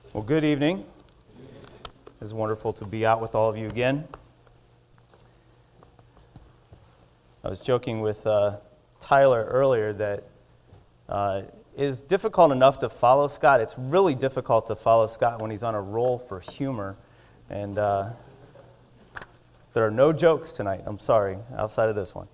Well, good evening. It's wonderful to be out with all of you again. I was joking with Tyler earlier that it is difficult enough to follow Scott. It's really difficult to follow Scott when he's on a roll for humor. And there are no jokes tonight, I'm sorry, outside of this one.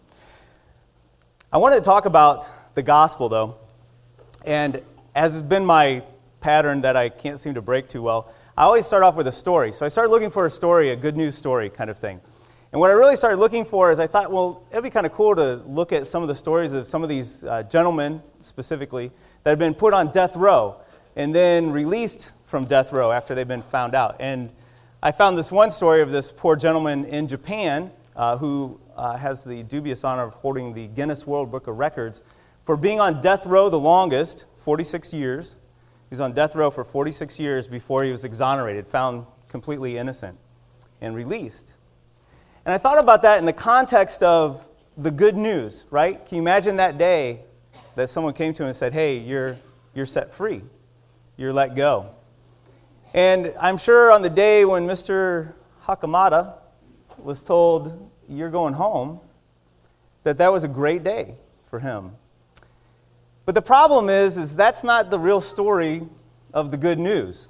I wanted to talk about the gospel, though. And as has been my pattern that I can't seem to break too well, I always start off with a story. So I started looking for a story, a good news story kind of thing. And what I really started looking for is I thought, well, it'd be kind of cool to look at some of the stories of some of these gentlemen, specifically, that have been put on death row and then released from death row after they've been found out. And I found this one story of this poor gentleman in Japan who has the dubious honor of holding the Guinness World Book of Records for being on death row the longest, 46 years. He was on death row for 46 years before he was exonerated, found completely innocent, and released. And I thought about that in the context of the good news, right? Can you imagine that day that someone came to him and said, hey, you're set free. You're let go. And I'm sure on the day when Mr. Hakamata was told, you're going home, that was a great day for him. But the problem is that's not the real story of the good news.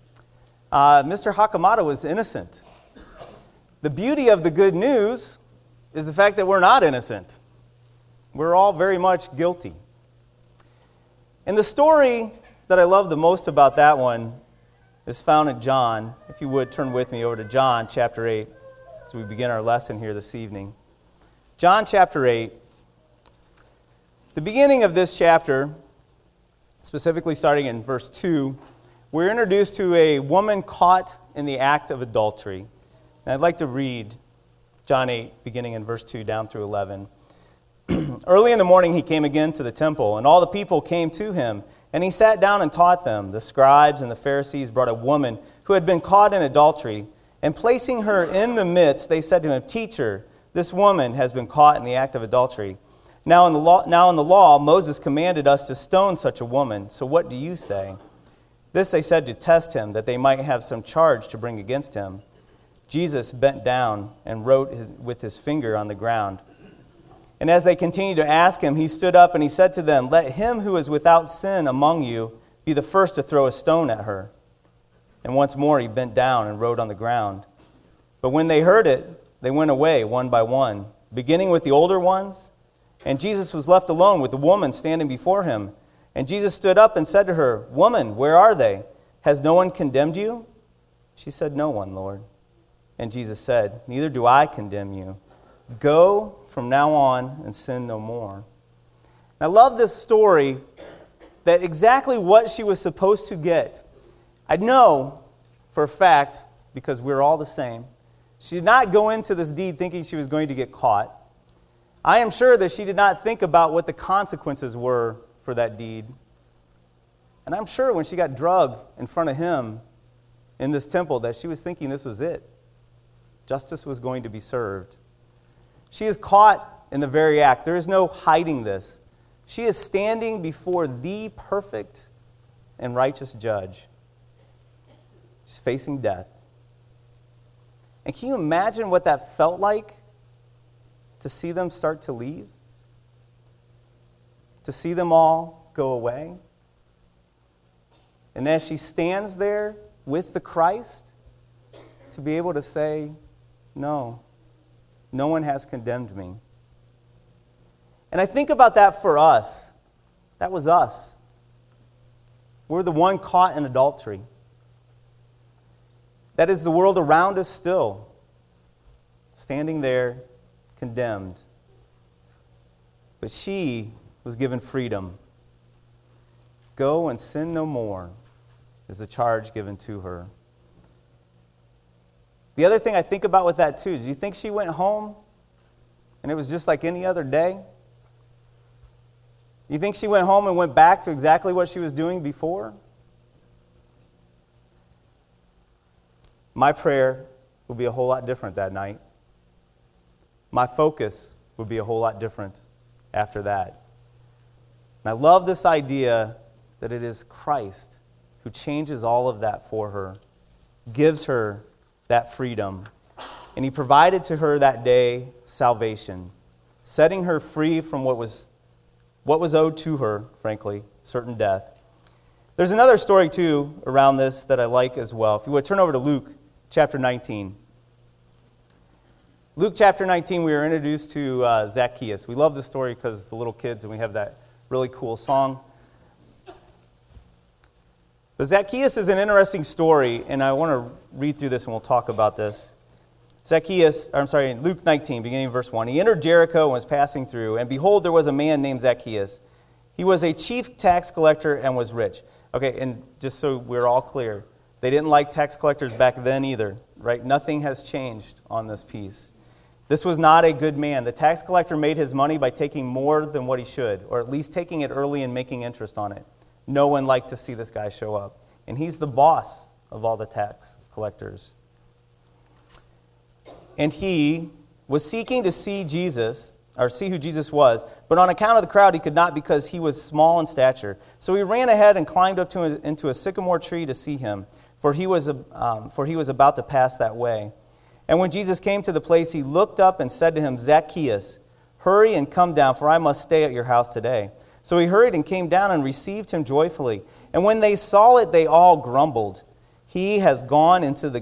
Mr. Hakamata was innocent. The beauty of the good news is the fact that we're not innocent. We're all very much guilty. And the story that I love the most about that one is found in John. If you would, turn with me over to John chapter 8 as we begin our lesson here this evening. John chapter 8. The beginning of this chapter, specifically starting in verse 2, we're introduced to a woman caught in the act of adultery. And I'd like to read John 8, beginning in verse 2 down through 11. Early in the morning he came again to the temple, and all the people came to him, and he sat down and taught them. The scribes and the Pharisees brought a woman who had been caught in adultery, and placing her in the midst, they said to him, Teacher, this woman has been caught in the act of adultery. Now in the law, Moses commanded us to stone such a woman. So what do you say? This they said to test him, that they might have some charge to bring against him. Jesus bent down and wrote with his finger on the ground. And as they continued to ask him, he stood up and he said to them, Let him who is without sin among you be the first to throw a stone at her. And once more he bent down and wrote on the ground. But when they heard it, they went away one by one, beginning with the older ones. And Jesus was left alone with the woman standing before him. And Jesus stood up and said to her, Woman, where are they? Has no one condemned you? She said, No one, Lord. And Jesus said, Neither do I condemn you. Go from now on and sin no more. I love this story, that exactly what she was supposed to get. I know for a fact, because we're all the same, she did not go into this deed thinking she was going to get caught. I am sure that she did not think about what the consequences were for that deed. And I'm sure when she got drugged in front of him in this temple that she was thinking this was it. Justice was going to be served. She is caught in the very act. There is no hiding this. She is standing before the perfect and righteous judge. She's facing death. And can you imagine what that felt like? To see them start to leave? To see them all go away? And as she stands there with the Christ, to be able to say, No, no one has condemned me. And I think about that for us. That was us. We're the one caught in adultery. That is the world around us still, standing there condemned. But she was given freedom. Go and sin no more is the charge given to her. The other thing I think about with that too is, do you think she went home and it was just like any other day? You think she went home and went back to exactly what she was doing before? My prayer will be a whole lot different that night. My focus would be a whole lot different after that. And I love this idea that it is Christ who changes all of that for her, gives her that freedom. And he provided to her that day salvation, setting her free from what was owed to her, frankly, certain death. There's another story, too, around this that I like as well. If you would turn over to Luke chapter 19. Luke chapter 19, we are introduced to Zacchaeus. We love the story because the little kids, and we have that really cool song. But Zacchaeus is an interesting story, and I want to read through this and we'll talk about this. Luke 19, beginning of verse 1. He entered Jericho and was passing through, and behold, there was a man named Zacchaeus. He was a chief tax collector and was rich. Okay, and just so we're all clear, they didn't like tax collectors back then either, right? Nothing has changed on this piece. This was not a good man. The tax collector made his money by taking more than what he should, or at least taking it early and making interest on it. No one liked to see this guy show up. And he's the boss of all the tax collectors. And he was seeking to see Jesus, or see who Jesus was, but on account of the crowd he could not because he was small in stature. So he ran ahead and climbed up into a sycamore tree to see him, for he was about to pass that way. And when Jesus came to the place, he looked up and said to him, Zacchaeus, hurry and come down, for I must stay at your house today. So he hurried and came down and received him joyfully. And when they saw it, they all grumbled. He has gone in to be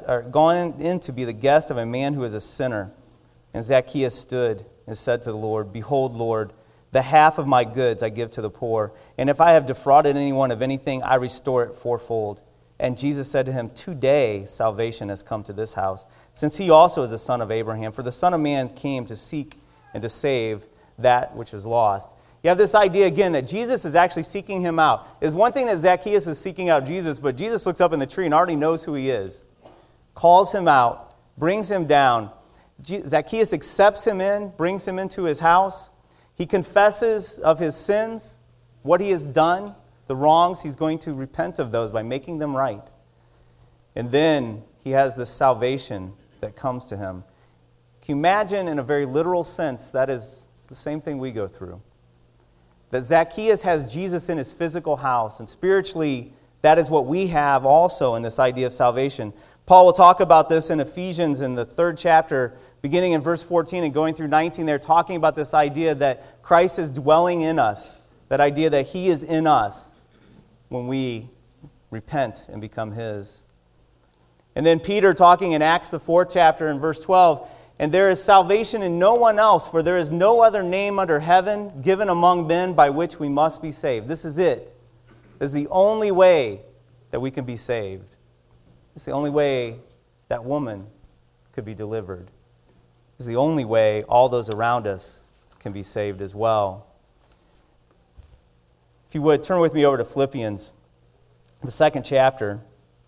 the guest of a man who is a sinner. And Zacchaeus stood and said to the Lord, Behold, Lord, the half of my goods I give to the poor, and if I have defrauded anyone of anything, I restore it fourfold. And Jesus said to him, Today salvation has come to this house, since he also is the son of Abraham. For the Son of Man came to seek and to save that which was lost. You have this idea again that Jesus is actually seeking him out. It's one thing that Zacchaeus is seeking out Jesus, but Jesus looks up in the tree and already knows who he is, calls him out, brings him down. Zacchaeus accepts him in, brings him into his house. He confesses of his sins, what he has done, the wrongs. He's going to repent of those by making them right. And then he has this salvation that comes to him. Can you imagine, in a very literal sense, that is the same thing we go through? That Zacchaeus has Jesus in his physical house, and spiritually, that is what we have also in this idea of salvation. Paul will talk about this in Ephesians in the 3rd chapter, beginning in verse 14 and going through 19. They're talking about this idea that Christ is dwelling in us, that idea that he is in us when we repent and become his. And then Peter talking in Acts the 4th chapter in verse 12, and there is salvation in no one else, for there is no other name under heaven given among men by which we must be saved. This is it. This is the only way that we can be saved. It's the only way that woman could be delivered. It's the only way all those around us can be saved as well. If you would, turn with me over to Philippians, the 2nd chapter.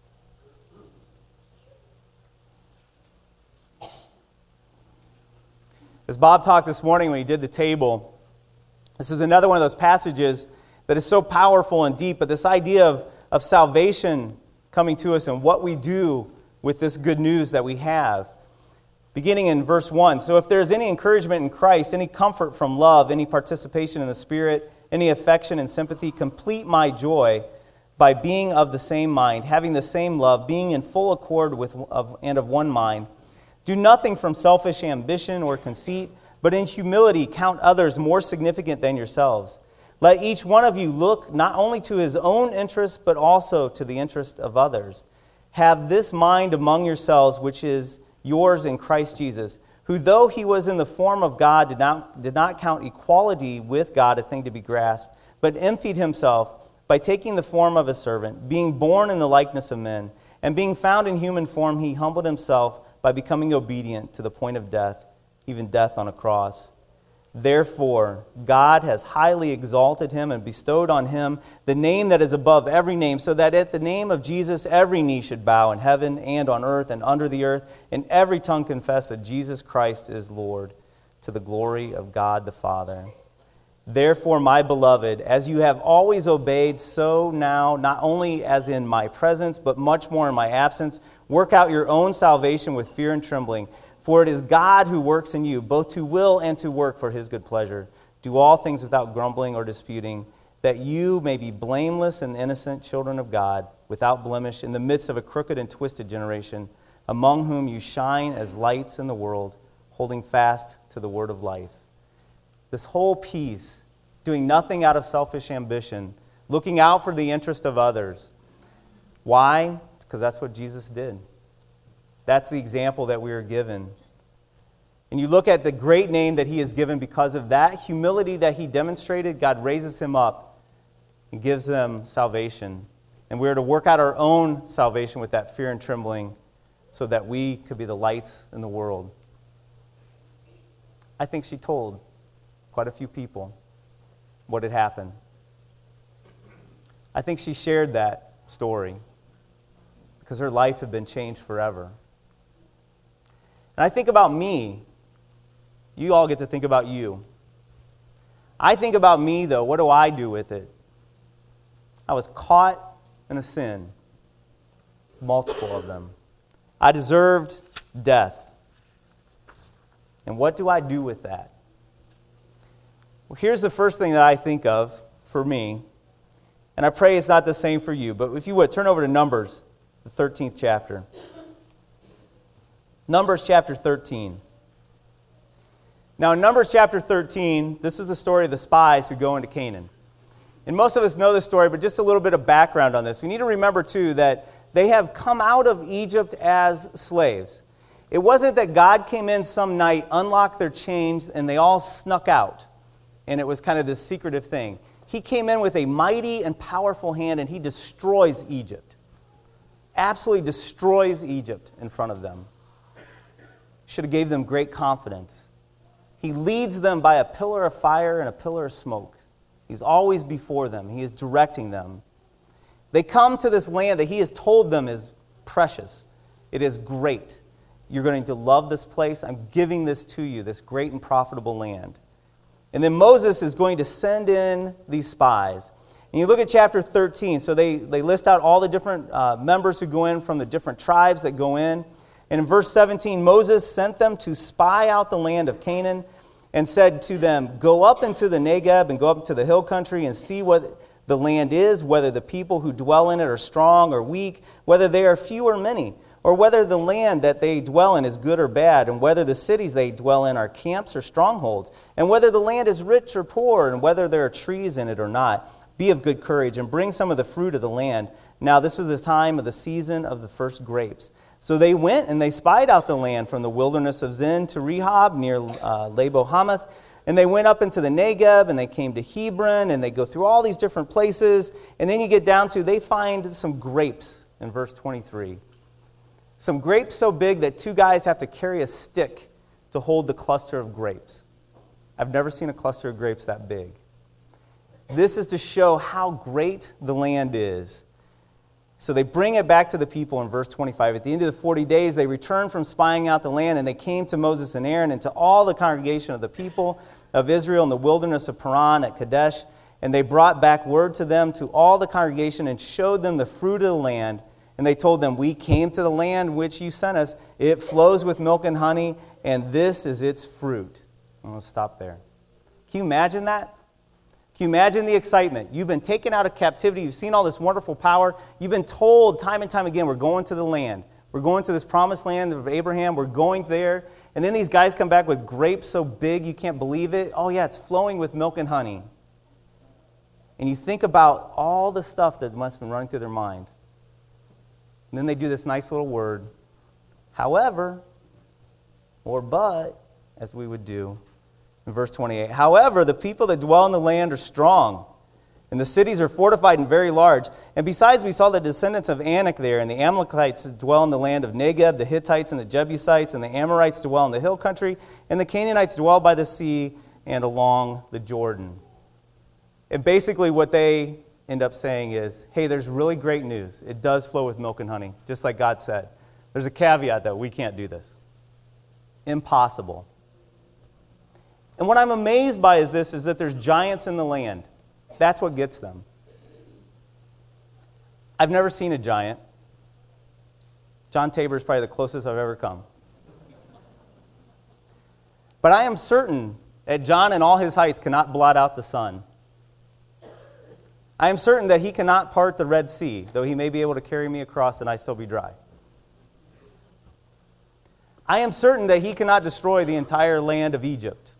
As Bob talked this morning when he did the table, this is another one of those passages that is so powerful and deep, but this idea of salvation coming to us and what we do with this good news that we have. Beginning in verse 1, so if there is any encouragement in Christ, any comfort from love, any participation in the Spirit, any affection and sympathy, complete my joy by being of the same mind, having the same love, being in full accord and of one mind. Do nothing from selfish ambition or conceit, but in humility count others more significant than yourselves. Let each one of you look not only to his own interest, but also to the interest of others. Have this mind among yourselves, which is yours in Christ Jesus, who though he was in the form of God, did not count equality with God a thing to be grasped, but emptied himself by taking the form of a servant, being born in the likeness of men, and being found in human form, he humbled himself by becoming obedient to the point of death, even death on a cross. Therefore, God has highly exalted him and bestowed on him the name that is above every name, so that at the name of Jesus every knee should bow in heaven and on earth and under the earth, and every tongue confess that Jesus Christ is Lord, to the glory of God the Father. Therefore, my beloved, as you have always obeyed, so now, not only as in my presence, but much more in my absence, work out your own salvation with fear and trembling. For it is God who works in you, both to will and to work for his good pleasure. Do all things without grumbling or disputing, that you may be blameless and innocent children of God, without blemish, in the midst of a crooked and twisted generation, among whom you shine as lights in the world, holding fast to the word of life. This whole piece, doing nothing out of selfish ambition, looking out for the interest of others. Why? Because that's what Jesus did. That's the example that we are given. And you look at the great name that he is given because of that humility that he demonstrated, God raises him up and gives them salvation. And we are to work out our own salvation with that fear and trembling so that we could be the lights in the world. I think she told quite a few people what had happened. I think she shared that story because her life had been changed forever. And I think about me. You all get to think about you. I think about me, though. What do I do with it? I was caught in a sin, multiple of them. I deserved death. And what do I do with that? Well, here's the first thing that I think of for me, and I pray it's not the same for you, but if you would, turn over to Numbers, the 13th chapter. Numbers chapter 13. Now, in Numbers chapter 13, this is the story of the spies who go into Canaan. And most of us know this story, but just a little bit of background on this. We need to remember, too, that they have come out of Egypt as slaves. It wasn't that God came in some night, unlocked their chains, and they all snuck out. And it was kind of this secretive thing. He came in with a mighty and powerful hand, and he destroys Egypt. Absolutely destroys Egypt in front of them. Should have gave them great confidence. He leads them by a pillar of fire and a pillar of smoke. He's always before them. He is directing them. They come to this land that he has told them is precious. It is great. You're going to love this place. I'm giving this to you, this great and profitable land. And then Moses is going to send in these spies. And you look at chapter 13. So they list out all the different members who go in from the different tribes that go in. And in verse 17, Moses sent them to spy out the land of Canaan and said to them, go up into the Negeb and go up to the hill country and see what the land is, whether the people who dwell in it are strong or weak, whether they are few or many, or whether the land that they dwell in is good or bad, and whether the cities they dwell in are camps or strongholds, and whether the land is rich or poor, and whether there are trees in it or not. Be of good courage and bring some of the fruit of the land. Now this was the time of the season of the first grapes. So they went and they spied out the land from the wilderness of Zin to Rehob near Labo Hamath. And they went up into the Negeb and they came to Hebron and they go through all these different places. And then you get down to, they find some grapes in verse 23. Some grapes so big that two guys have to carry a stick to hold the cluster of grapes. I've never seen a cluster of grapes that big. This is to show how great the land is. So they bring it back to the people in verse 25. At the end of the 40 days, they returned from spying out the land, and they came to Moses and Aaron and to all the congregation of the people of Israel in the wilderness of Paran at Kadesh. And they brought back word to them, to all the congregation, and showed them the fruit of the land. And they told them, we came to the land which you sent us. It flows with milk and honey, and this is its fruit. I'm going to stop there. Can you imagine that? Can you imagine the excitement? You've been taken out of captivity. You've seen all this wonderful power. You've been told time and time again, we're going to the land. We're going to this promised land of Abraham. We're going there. And then these guys come back with grapes so big you can't believe it. Oh yeah, it's flowing with milk and honey. And you think about all the stuff that must have been running through their mind. And then they do this nice little word, however, or but, as we would do. In verse 28, however, the people that dwell in the land are strong, and the cities are fortified and very large. And besides, we saw the descendants of Anak there, and the Amalekites dwell in the land of Negeb, the Hittites and the Jebusites, and the Amorites dwell in the hill country, and the Canaanites dwell by the sea and along the Jordan. And basically what they end up saying is, hey, there's really great news. It does flow with milk and honey, just like God said. There's a caveat, though. We can't do this. Impossible. And what I'm amazed by is that there's giants in the land. That's what gets them. I've never seen a giant. John Tabor is probably the closest I've ever come. But I am certain that John in all his height cannot blot out the sun. I am certain that he cannot part the Red Sea, though he may be able to carry me across and I still be dry. I am certain that he cannot destroy the entire land of Egypt.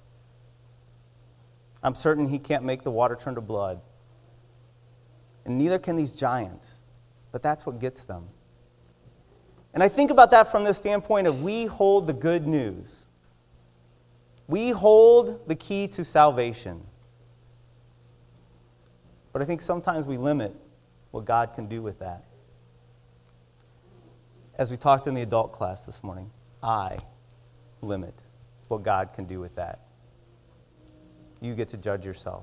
I'm certain he can't make the water turn to blood. And neither can these giants. But that's what gets them. And I think about that from the standpoint of we hold the good news. We hold the key to salvation. But I think sometimes we limit what God can do with that. As we talked in the adult class this morning, I limit what God can do with that. You get to judge yourself.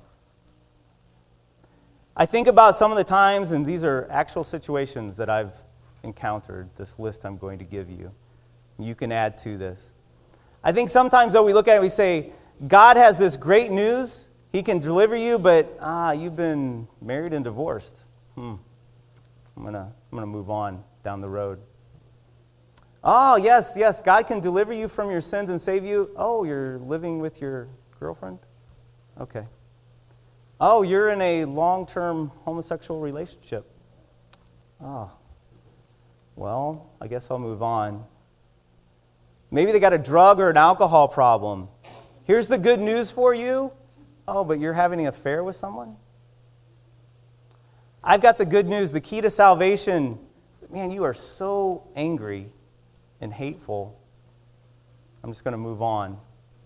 I think about some of the times, and these are actual situations that I've encountered, this list I'm going to give you. You can add to this. I think sometimes, though, we look at it and we say, God has this great news. He can deliver you, but you've been married and divorced. I'm gonna move on down the road. Oh, yes, God can deliver you from your sins and save you. Oh, you're living with your girlfriend? Okay. Oh, you're in a long-term homosexual relationship. Oh, well, I guess I'll move on. Maybe they got a drug or an alcohol problem. Here's the good news for you. Oh, but you're having an affair with someone? I've got the good news, the key to salvation. Man, you are so angry and hateful. I'm just going to move on.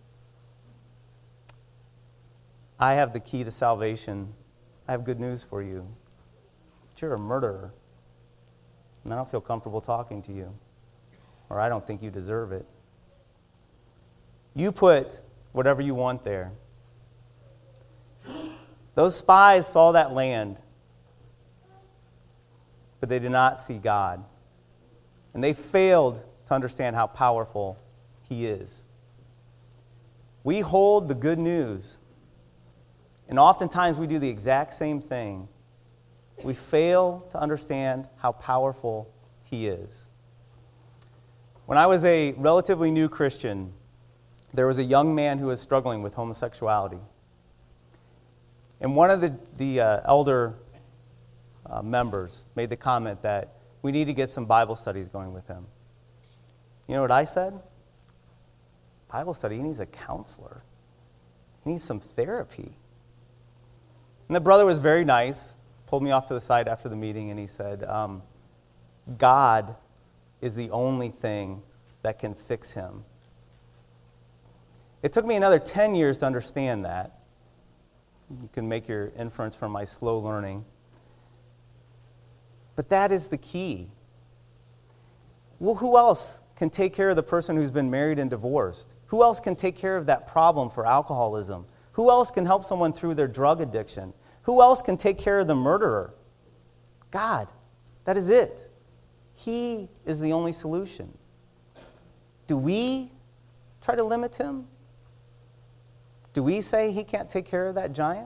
I have the key to salvation. I have good news for you. But you're a murderer. And I don't feel comfortable talking to you. Or I don't think you deserve it. You put whatever you want there. Those spies saw that land, but they did not see God. And they failed to understand how powerful He is. We hold the good news, and oftentimes we do the exact same thing. We fail to understand how powerful He is. When I was a relatively new Christian, there was a young man who was struggling with homosexuality. And one of the elder members made the comment that we need to get some Bible studies going with him. You know what I said? Bible study, he needs a counselor. He needs some therapy. And the brother was very nice, pulled me off to the side after the meeting, and he said, God is the only thing that can fix him. It took me another 10 years to understand that. You can make your inference from my slow learning. But that is the key. Well, who else can take care of the person who's been married and divorced? Who else can take care of that problem for alcoholism? Who else can help someone through their drug addiction? Who else can take care of the murderer? God. That is it. He is the only solution. Do we try to limit Him? Do we say He can't take care of that giant?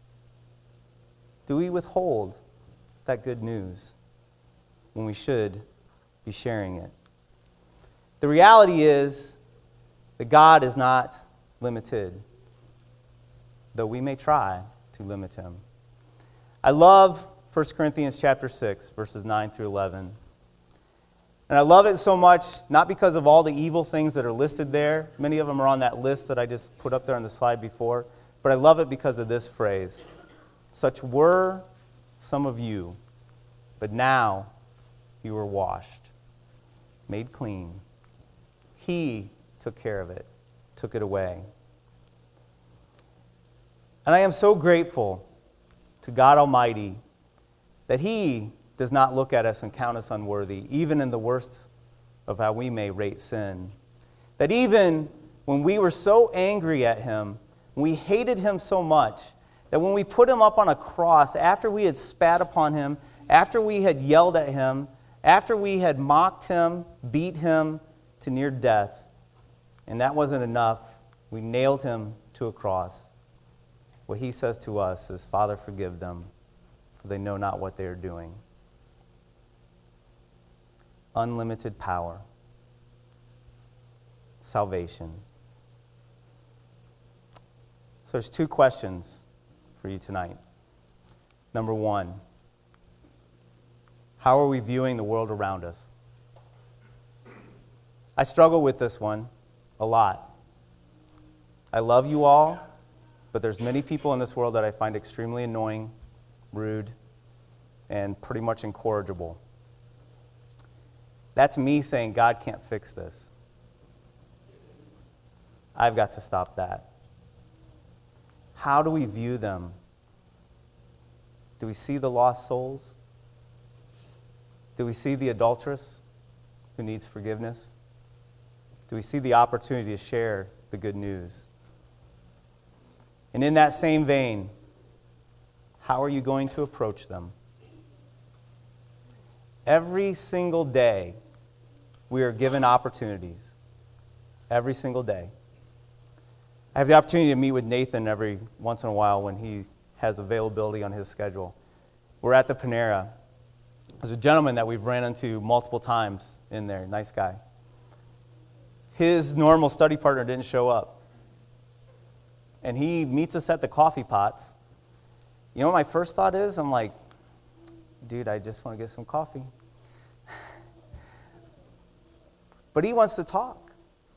Do we withhold that good news when we should be sharing it? The reality is that God is not limited, though we may try to limit Him. I love 1 Corinthians chapter 6, verses 9 through 11. And I love it so much, not because of all the evil things that are listed there. Many of them are on that list that I just put up there on the slide before. But I love it because of this phrase. Such were some of you, but now you are washed, made clean. He took care of it, took it away. And I am so grateful to God Almighty that He does not look at us and count us unworthy, even in the worst of how we may rate sin. That even when we were so angry at Him, we hated Him so much, that when we put Him up on a cross, after we had spat upon Him, after we had yelled at Him, after we had mocked Him, beat Him to near death, and that wasn't enough, we nailed Him to a cross. What He says to us is, Father, forgive them, for they know not what they are doing. Unlimited power, salvation. So there's two questions for you tonight. Number one, how are we viewing the world around us? I struggle with this one a lot. I love you all, but there's many people in this world that I find extremely annoying, rude, and pretty much incorrigible. That's me saying God can't fix this. I've got to stop that. How do we view them? Do we see the lost souls? Do we see the adulteress who needs forgiveness? Do we see the opportunity to share the good news? And in that same vein, how are you going to approach them? Every single day, we are given opportunities. Every single day. I have the opportunity to meet with Nathan every once in a while when he has availability on his schedule. We're at the Panera. There's a gentleman that we've ran into multiple times in there, nice guy. His normal study partner didn't show up. And he meets us at the coffee pots. You know what my first thought is? I'm like, dude, I just want to get some coffee. But he wants to talk.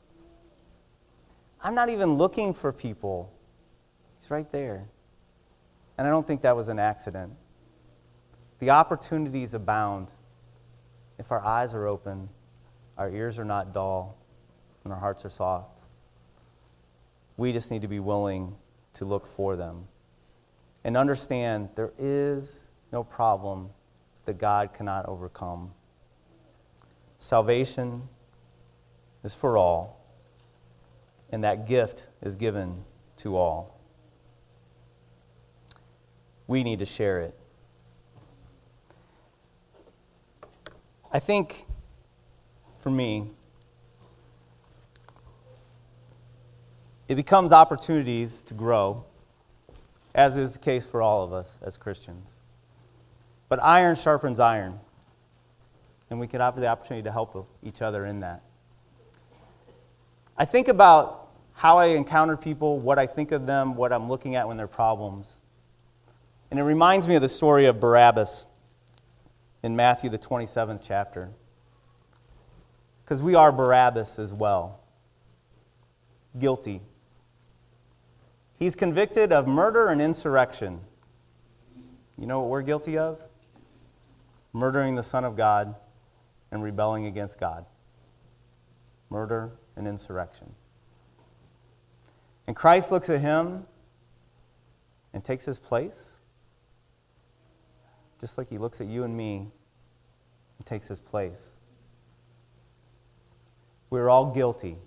I'm not even looking for people. He's right there. And I don't think that was an accident. The opportunities abound if our eyes are open, our ears are not dull, and our hearts are soft. We just need to be willing to look for them and understand there is no problem that God cannot overcome. Salvation is for all, and that gift is given to all. We need to share it. I think, for me, it becomes opportunities to grow, as is the case for all of us as Christians. But iron sharpens iron, and we can have the opportunity to help each other in that. I think about how I encounter people, what I think of them, what I'm looking at when they're problems. And it reminds me of the story of Barabbas in Matthew, the 27th chapter. Because we are Barabbas as well. Guilty. He's convicted of murder and insurrection. You know what we're guilty of? Murdering the Son of God and rebelling against God. Murder and insurrection. And Christ looks at him and takes his place, just like he looks at you and me and takes his place. We're all guilty.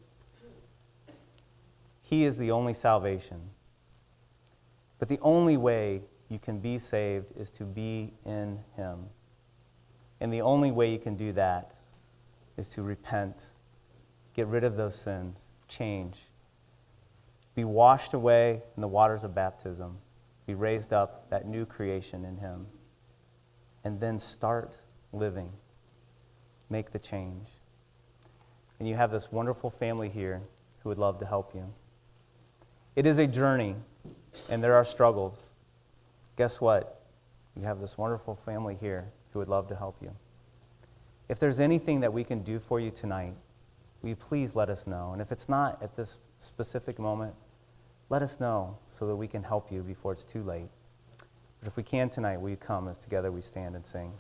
He is the only salvation. But the only way you can be saved is to be in him. And the only way you can do that is to repent, get rid of those sins, change, be washed away in the waters of baptism, be raised up, that new creation in him, and then start living. Make the change. And you have this wonderful family here who would love to help you. It is a journey, and there are struggles. Guess what? You have this wonderful family here who would love to help you. If there's anything that we can do for you tonight, will you please let us know? And if it's not at this specific moment, let us know so that we can help you before it's too late. But if we can tonight, will you come as together we stand and sing?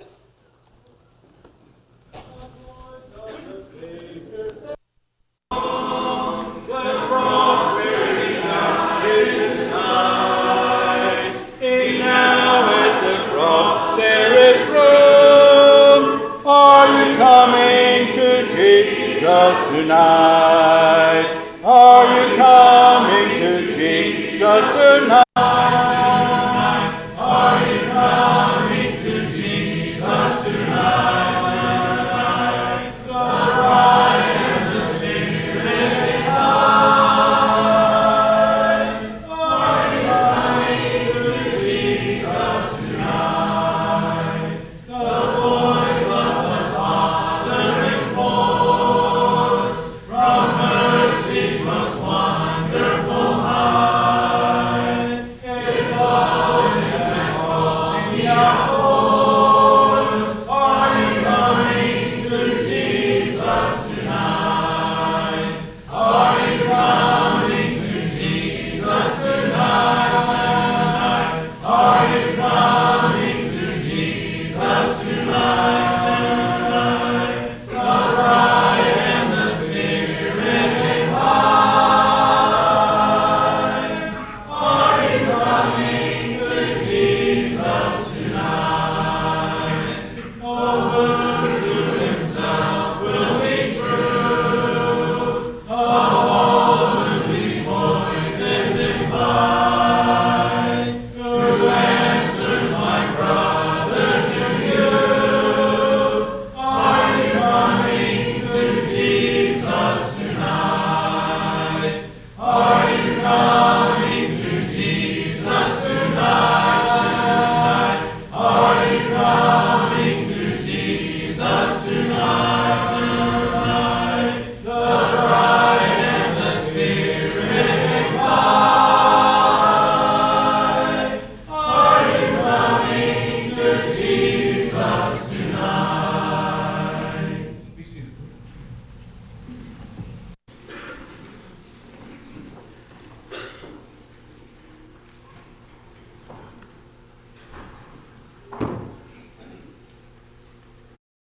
Tonight, are you coming to Jesus tonight? Are you coming to Jesus tonight? The bride and the Spirit high. Are you coming to Jesus tonight? The voice of the Father implores. From mercy us tonight.